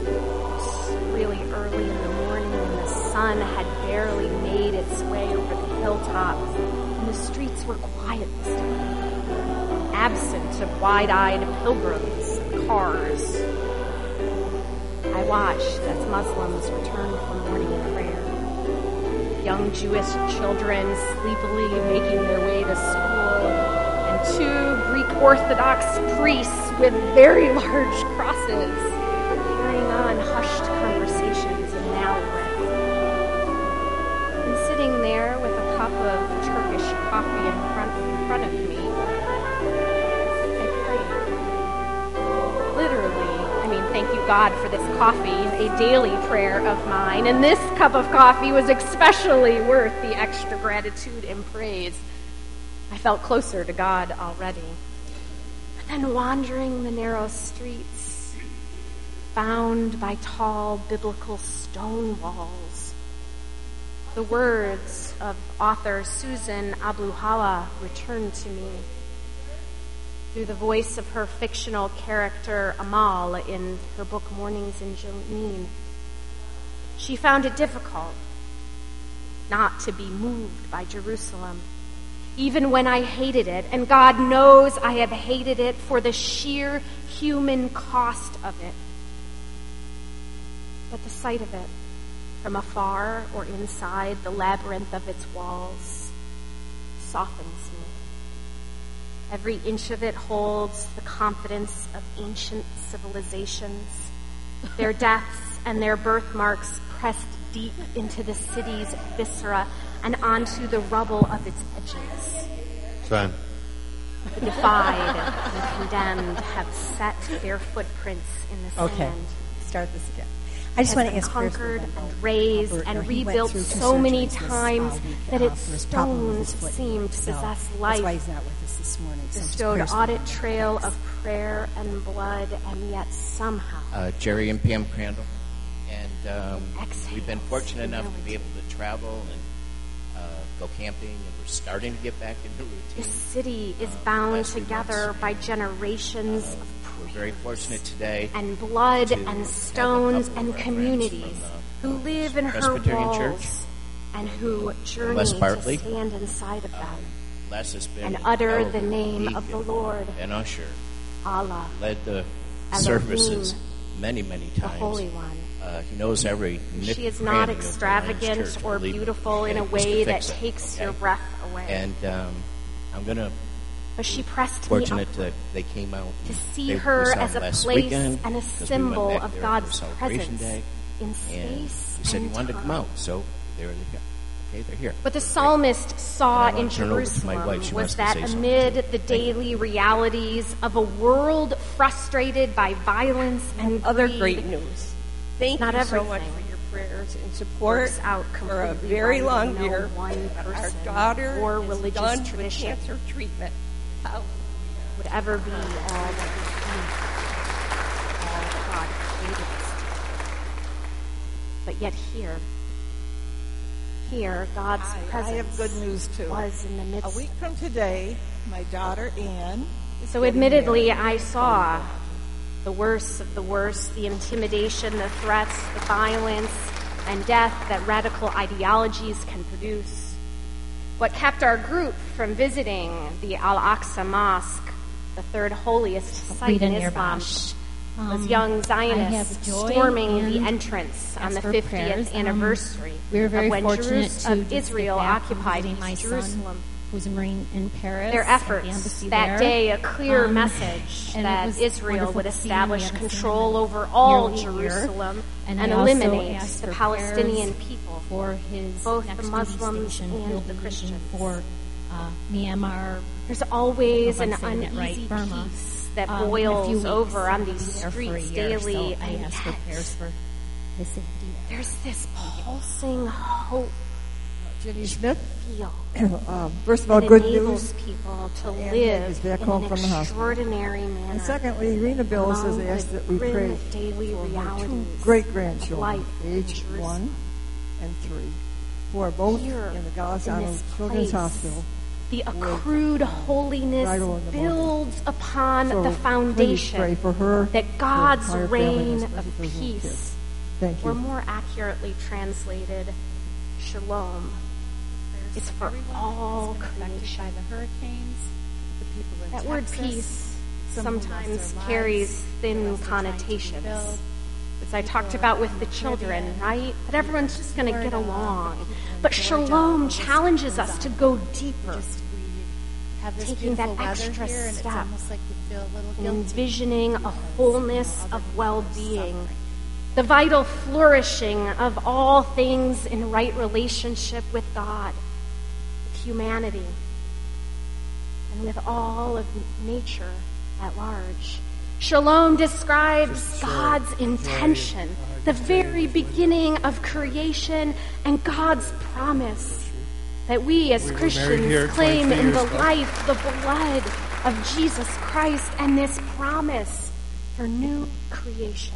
Really early in the morning, when the sun had barely made its way over the hilltops, and the streets were quiet this time, absent of wide-eyed pilgrims and cars. I watched as Muslims returned from morning prayer, young Jewish children sleepily making their way to school, and two Greek Orthodox priests with very large crosses carrying on hushed conversations in Malabarith. And sitting there with a cup of Turkish coffee in front of me, I prayed. Literally, thank you God for this coffee, a daily prayer of mine. And this cup of coffee was especially worth the extra gratitude and praise. I felt closer to God already. But then wandering the narrow streets, bound by tall biblical stone walls, the words of author Susan Abu Hala returned to me through the voice of her fictional character Amal in her book Mornings in Jenin. She found it difficult not to be moved by Jerusalem, even when I hated it, and God knows I have hated it for the sheer human cost of it. But the sight of it, from afar or inside the labyrinth of its walls, softens me. Every inch of it holds the confidence of ancient civilizations, their deaths and their birthmarks pressed deep into the city's viscera and onto the rubble of its edges. Son. The defied and condemned have set their footprints in the sand. start this again. I just has want to been ask prayers for conquered Wendell. and raised Albert, and he went rebuilt through two so many surgeries this times week, that its for his problem with his stones foot. seemed to So possess that's life. why he's not with us this morning. So just Bestowed prayers for audit Wendell. trail of prayer and blood, and yet somehow Jerry and Pam Crandall, and exhales we've been fortunate enough to be humility. able to travel and go camping, and we're starting to get back into This routine. city is bound last few together months. by generations of We're very fortunate today and blood to and have a stones couple and of our communities friends who from live in her Presbyterian walls Church, and who journey Les to Bartley. stand inside of them Les has been and utter involved the in name league of the and Lord, an usher, Allah, led the Elohim, services many the times. Holy One. He knows every nook She is and not cranny of the Lions extravagant Church, or believe me. beautiful in a Okay, way just to that fix it, takes okay? your breath away. And I'm going to But she pressed me fortunate up that they came out. to see They her was out as a last place weekend and a 'cause we went symbol back of there God's for Celebration presence Day, in and space he said he and wanted to come time. out, so they're okay. They're here. What the psalmist saw And I in want to turn over to my Jerusalem wife. She was wants to that say something, amid too. the daily realities of a world frustrated by violence and Other greed, great news. Thank Not you so much everything for your prayers and support works out for a completely very right. long No year. one Our person daughter or is religious done with tradition cancer treatment. would ever be all that we think, all that God created us to be. But yet here, God's I presence have good news too. was in the midst. A week from today, my daughter Ann is So getting admittedly, married. I saw the worst of the worst, the intimidation, the threats, the violence, and death that radical ideologies can produce. What kept our group from visiting the Al-Aqsa Mosque, the third holiest site in Islam, was young Zionists storming the entrance on the 50th anniversary We were very of when fortunate to of Israel occupied my Jerusalem. son, who's a Marine in Paris. Their at the efforts embassy that there. day, a clear message and it that was Israel wonderful would to see him. establish We haven't seen control him over all nearly a year. Jerusalem And and I also eliminate asked the for Palestinian prayers people, for his both next the duty Muslims station. and He'll the be Christians. leaving for Myanmar. There's always I an hope I'm saying it right, uneasy Burma. peace that In a few boils weeks, over on he'll these be there for a streets year, daily, so I and asked for yet prayers for his safety. there's this pulsing hope Jenny Smith. feel First of all, that good enables news. people to Ann live is back in home an from the hospital. extraordinary manner. And secondly, Rena Bills has among asked the that we grim pray daily for her two realities great-grandchildren, of life in age Jerusalem. 1 and 3, who are both Here, in the in Golisano this Children's place, Hospital. The accrued holiness Vital in the morning. builds upon So the please foundation pray for her, that her God's entire family, reign and of especially for her little peace, kids. Thank or you. more accurately translated, shalom, is for all creation. By the hurricanes, the people in That word Texas, peace some who lost sometimes their carries lives, thin they're also trying to connotations. rebuild. As I talked about with the children, right? That everyone's just going to get Florida, along. the people in But Georgia, shalom this challenges us goes to on. go deeper, We have this taking that beautiful weather extra here, and step it's almost like you feel a little and guilty. envisioning a because wholeness other of people are well-being, suffering. the vital flourishing of all things in right relationship with God, with humanity, and with all of nature at large. Shalom describes God's intention, the very beginning of creation, and God's promise that we as Christians claim in the life, the blood of Jesus Christ, and this promise for new creation.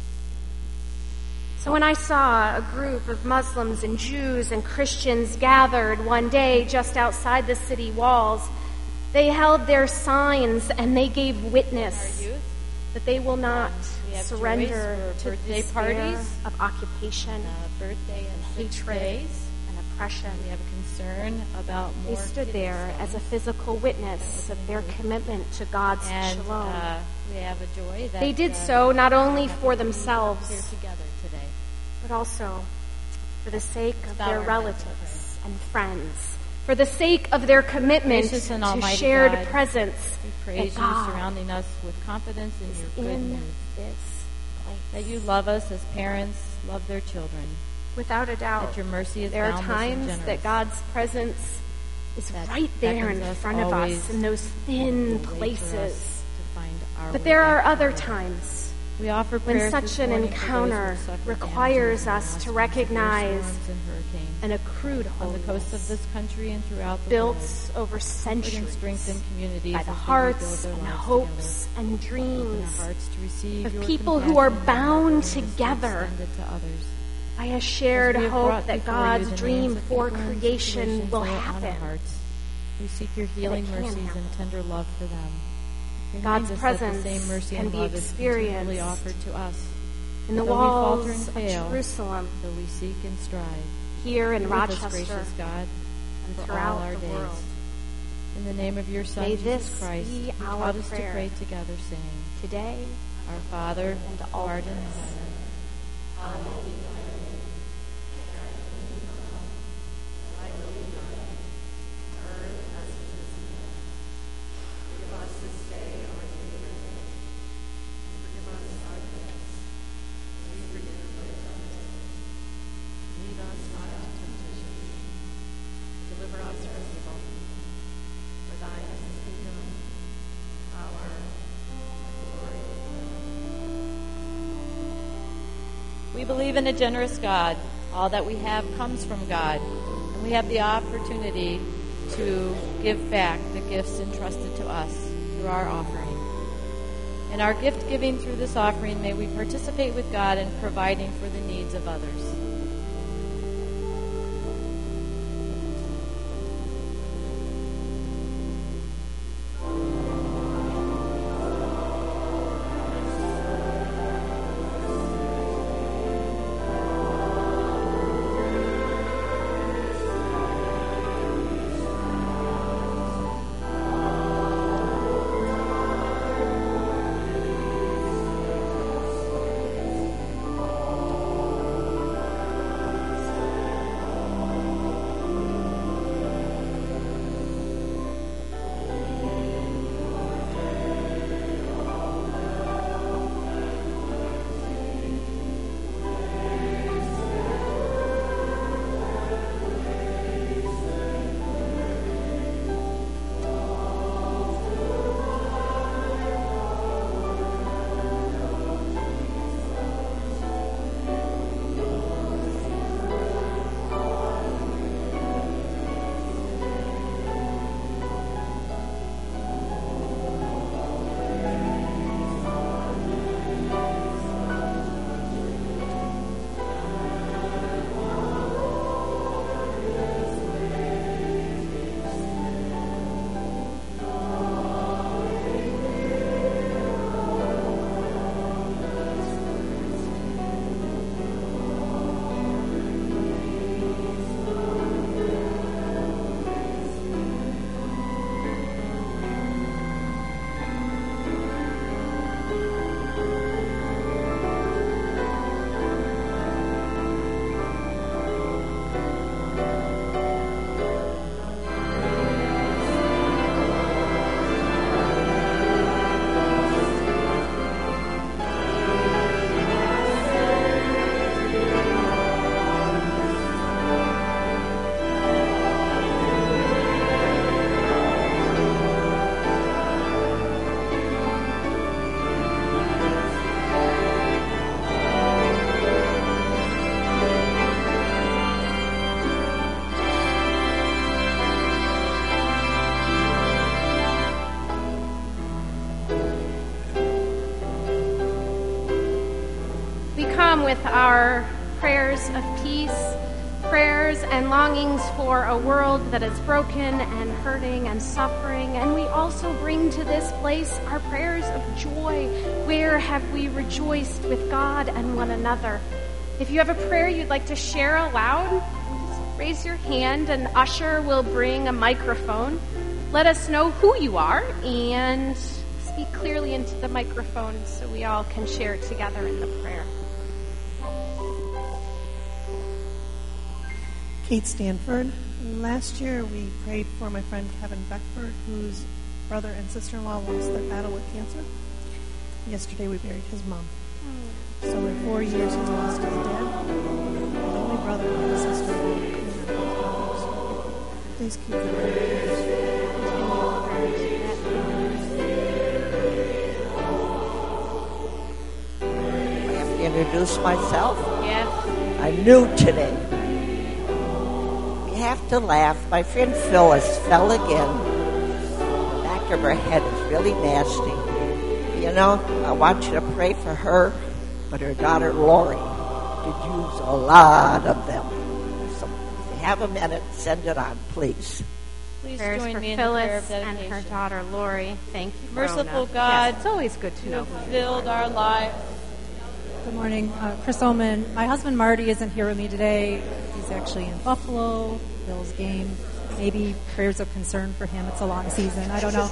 So when I saw a group of Muslims and Jews and Christians gathered one day just outside the city walls, they held their signs and they gave witness that they will not We have surrender joys for to birthday despair parties, of occupation, birthday and hatred, days. and oppression. We have a concern about They more stood kids there going. as a physical witness of their commitment to God's And shalom. we have a joy that They did so not only for themselves, here together today. but also for the sake of bow their our heads relatives and friends, for the sake of their commitment Gracious and to almighty shared God, presence We praise that you, God surrounding us with confidence in your in goodness. this place. That you love us as parents love their children. Without a doubt, That your mercy is there are boundless and times generous. that God's presence is That right there in beckons us front of always us in those thin the way for us places. to find our But way there back are to other you. times We offer when prayers such this an morning for those who encounter suffer requires damages us to from recognize storms and hurricanes an accrued on the coast of this country and throughout the built world, over centuries strengthen communities by the as they hearts rebuild and their lives hopes and Open dreams our hearts to receive of your people who are compassion and bound kindness together extended to others. by a shared As we have hope brought that before God's you the dream names of for people and creation situations will that are on our happen. hearts. We seek your healing can mercies happen. and tender love for them. Remind God's us presence that the same mercy can and be love is continually experienced offered to us. in the Though we falter and walls of fail, Jerusalem, though we seek and strive, here in be with us, Rochester, gracious God, and for all throughout our the days. world. In the name of your Son, May Jesus this Christ, be who our taught us to prayer pray together, saying, today Our Father, and who always. art in heaven. Amen. We believe in a generous God. All that we have comes from God. And we have the opportunity to give back the gifts entrusted to us through our offering. In our gift giving through this offering, may we participate with God in providing for the needs of others. With our prayers of peace, prayers and longings for a world that is broken and hurting and suffering. And we also bring to this place our prayers of joy. Where have we rejoiced with God and one another? If you have a prayer you'd like to share aloud, raise your hand and Usher will bring a microphone. Let us know who you are and speak clearly into the microphone so we all can share together in the prayer. Kate Stanford. Last year we prayed for my friend Kevin Beckford, whose brother and sister-in-law lost their battle with cancer. Yesterday we buried his mom. So in 4 years he's lost his dad, his only brother and his sister. Please keep them in prayers. introduce myself? Yes. I'm new today. You have to laugh. My friend Phyllis fell again. The back of her head is really nasty. You know, I want you to pray for her, but her daughter Lori could use a lot of them. So if you have a minute, send it on, please. Please Prayers join for me in the prayer of Phyllis and dedication. her daughter Lori. Thank you, Merciful Rona. God, Yes, it's always good to who know. filled our lives. Good morning, Chris Ullman. My husband Marty isn't here with me today. He's actually in Buffalo, Bill's game. Maybe prayers of concern for him. It's a long season. I don't know.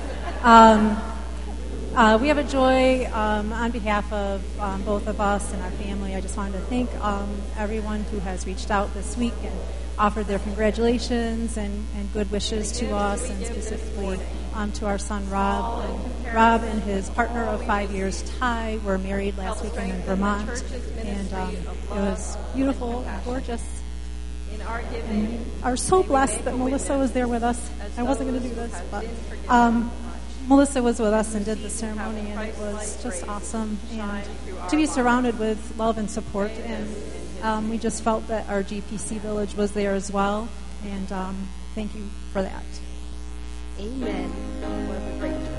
We have a joy on behalf of both of us and our family. I just wanted to thank everyone who has reached out this week and offered their congratulations and good wishes to us, and specifically to our son Rob. Rob and his partner of 5 years, Ty, were married last weekend in Vermont, and it was beautiful and gorgeous. And are so blessed that Melissa was there with us. I wasn't going to do this, but Melissa was with us and did the ceremony, and it was just awesome. And to be surrounded with love and support, and we just felt that our GPC village was there as well, and thank you for that. Amen. What a great job.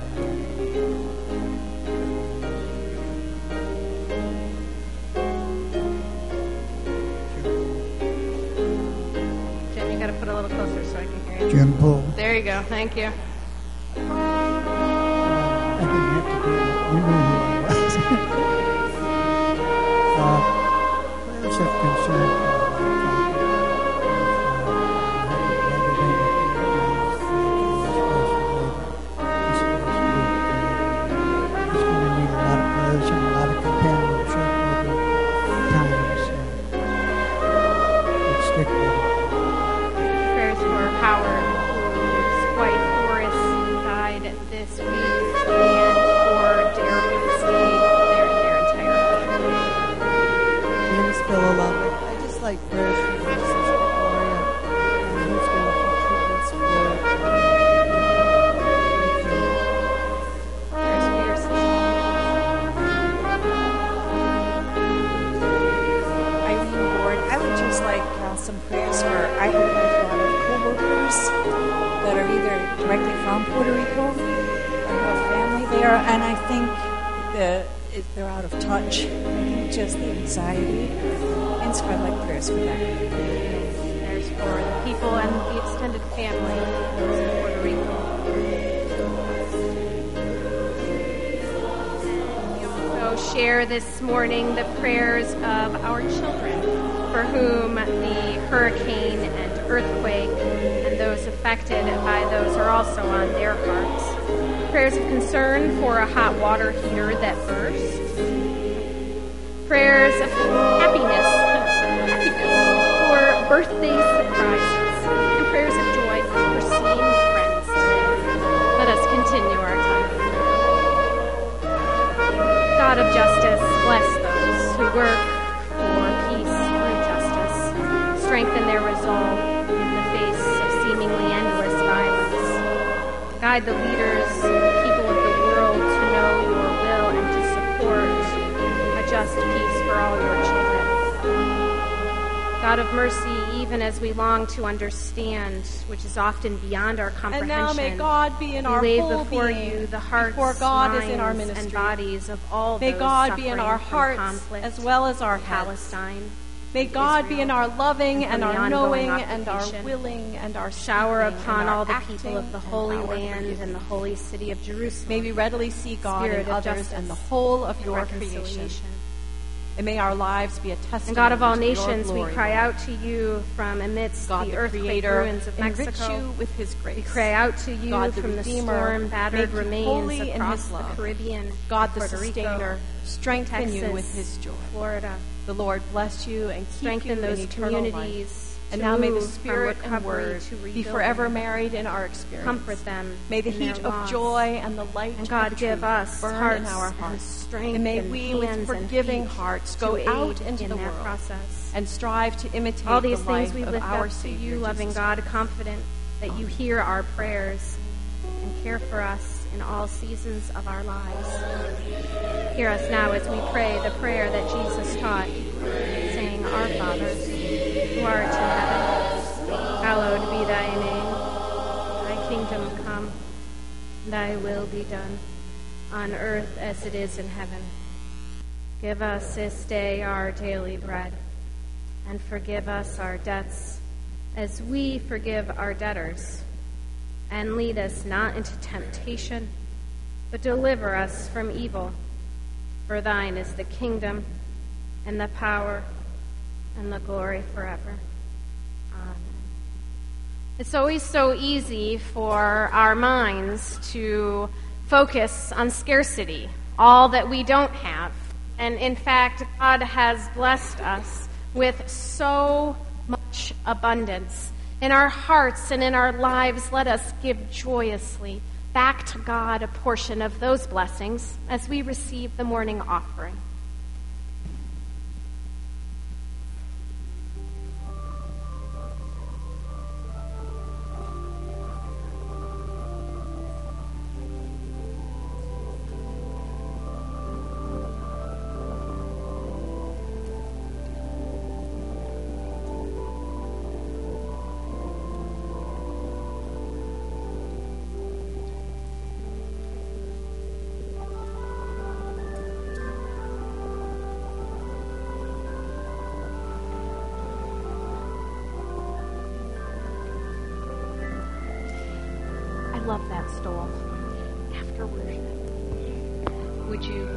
Jim, you got to put a little closer so I can hear you. Jim Poole. There you go. Thank you. I didn't have to do it. You knew who I was. Prayers of concern for he's going to need a lot of prayers and a lot of companionship over times. Let's stick with it. Prayers for Howard, whose wife Doris died this week, and for Derek and Steve, their entire family. James Philolovic. I just like prayers for my sister Gloria, and who's going to treatments for Prayers for your sister. Irene Ward. I would just like some prayers for, I have a lot of co-workers that are either directly from Puerto Rico or have family there, and I think they're out of touch. I think just the anxiety, and so I'd like prayers for that. Prayers for the people and the extended family of those in Puerto Rico. We also share this morning the prayers of our children, for whom the hurricane and earthquake and those affected by those are also on their hearts. Prayers of concern for a hot water heater that burst. Prayers of happiness for birthday surprises. And prayers of joy for seeing friends today. Let us continue our time. God of justice, bless those who work for peace through justice. Strengthen their resolve in the face of seemingly endless violence. Guide the leaders, the people of the world, to know your will and to support a just peace for all your children. God of mercy, even as we long to understand, which is often beyond our comprehension, And now may God be in our we lay whole before being, you the hearts, before God minds, is in our ministry. and bodies of all May those God be in suffering our from hearts conflict, as well as our heads. Palestine. May God be in our loving and and from the our ongoing knowing and our occupation. willing and our Shower speaking upon and our all the acting people of the and Holy our Land forgiving. and the holy city of Jerusalem. May we readily see God Spirit in of others justice and the whole of your and creation. reconciliation. And may our lives be a testimony And God of all to your nations, glory, we cry Lord. out to you from amidst God, the the earthquake Creator, ruins of enrich Mexico. you with His grace. We cry out to you God, the from the Redeemer, storm-battered make you remains holy in across His the love. Caribbean, God, the Puerto Sustainer, Rico, strengthen Texas, you with His joy. Florida. The Lord bless you and keep Strengthen you those in eternal communities life. to And now may the move from Spirit and recovery Word to be rebuilding. forever married in our experience. Comfort them May the in their heat of loss. joy and the light And God, of give truth us burn hearts in our and hearts. strength And may and we, with hands and forgiving feet hearts, to go aid out into in the that world process. and strive to imitate All these the things life we of lift our up to Savior, you, loving Jesus God, Christ. confident that you hear our prayers and care for us in all seasons of our lives. Hear us now as we pray the prayer that Jesus taught, saying, Our Father, who art in heaven, hallowed be thy name. Thy kingdom come, thy will be done, on earth as it is in heaven. Give us this day our daily bread, and forgive us our debts as we forgive our debtors. And lead us not into temptation, but deliver us from evil. For thine is the kingdom, and the power, and the glory forever. Amen. It's always so easy for our minds to focus on scarcity, all that we don't have. And in fact, God has blessed us with so much abundance. In our hearts and in our lives, let us give joyously back to God a portion of those blessings as we receive the morning offering. Love that stole. After worship, would you?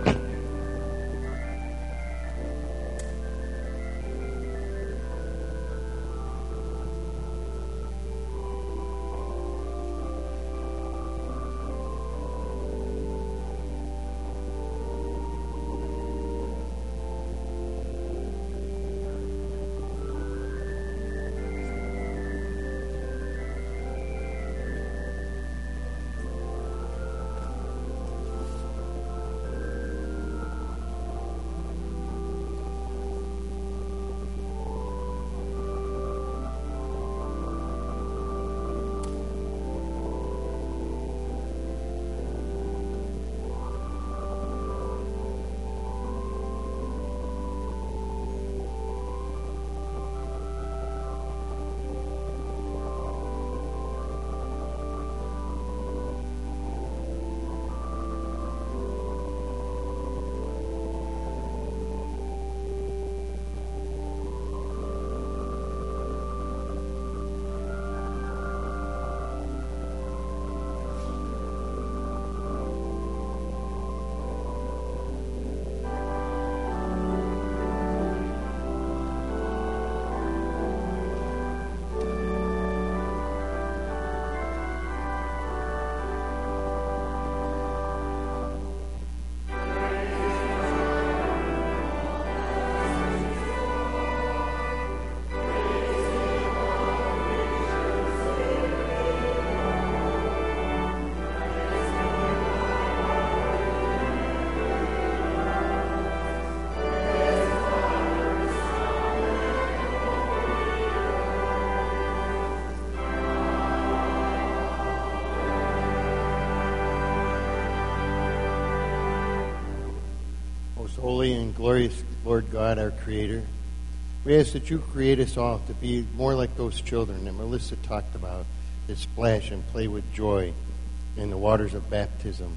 Holy and glorious Lord God, our Creator, we ask that you create us all to be more like those children that Melissa talked about, that splash and play with joy in the waters of baptism.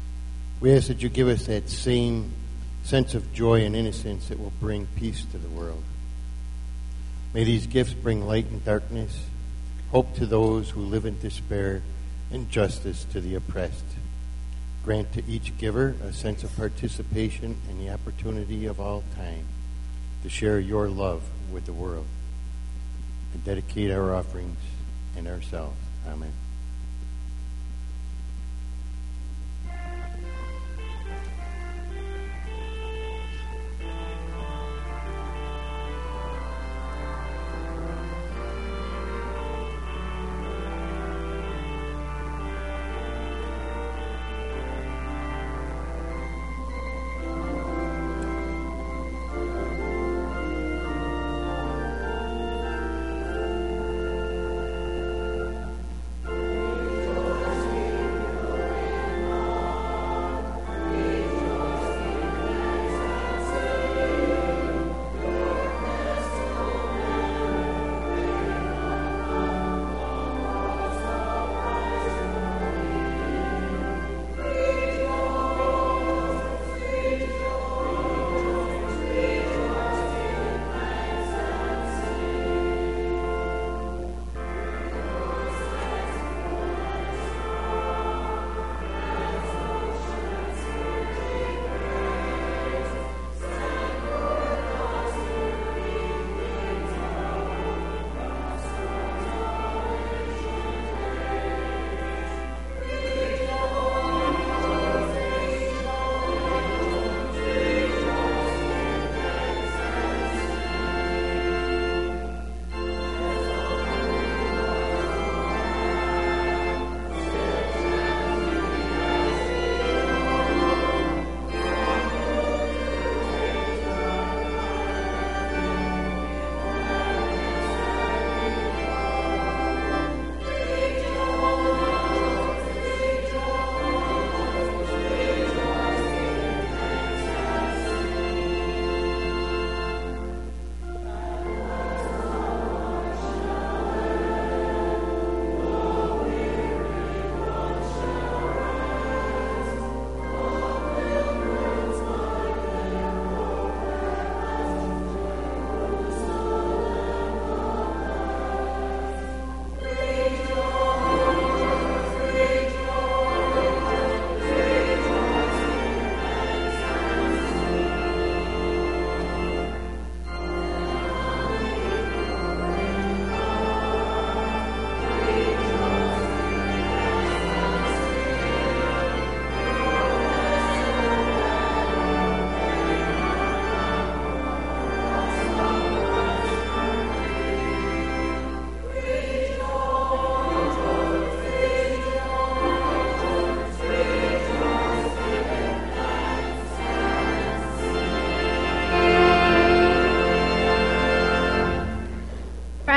We ask that you give us that same sense of joy and innocence that will bring peace to the world. May these gifts bring light in darkness, hope to those who live in despair, and justice to the oppressed. Grant to each giver a sense of participation in the opportunity of all time to share your love with the world. And dedicate our offerings and ourselves. Amen.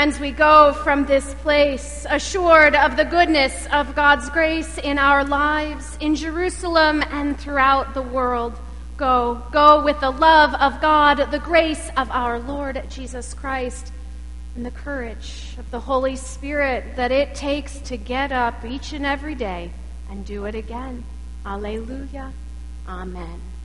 as we go from this place, assured of the goodness of God's grace in our lives, in Jerusalem and throughout the world, go with the love of God, the grace of our Lord Jesus Christ, and the courage of the Holy Spirit that it takes to get up each and every day and do it again. Alleluia. Amen.